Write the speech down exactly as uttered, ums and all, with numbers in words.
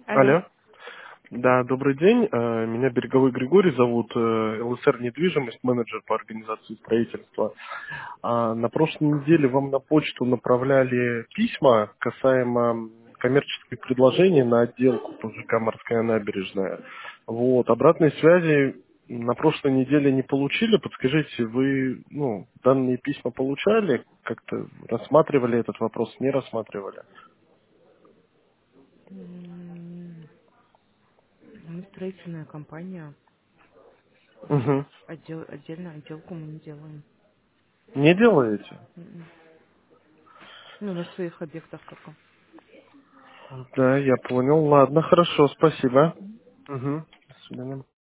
Алло. Алло. Да, добрый день. Э, Меня Береговой Григорий зовут, э, ЛСР недвижимость, менеджер по организации строительства. А На прошлой неделе вам на почту направляли письма касаемо коммерческих предложений на отделку по ЖК «Морская набережная». Вот. Обратной связи на прошлой неделе не получили. Подскажите, вы ну, данные письма получали? Как-то рассматривали этот вопрос, не рассматривали? М, Мы строительная компания. Угу. Отдел, отдельно отделку мы не делаем. Не делаете? М-м. Ну, на своих объектах только. Да, я понял. Ладно, хорошо, спасибо. Угу. До свидания.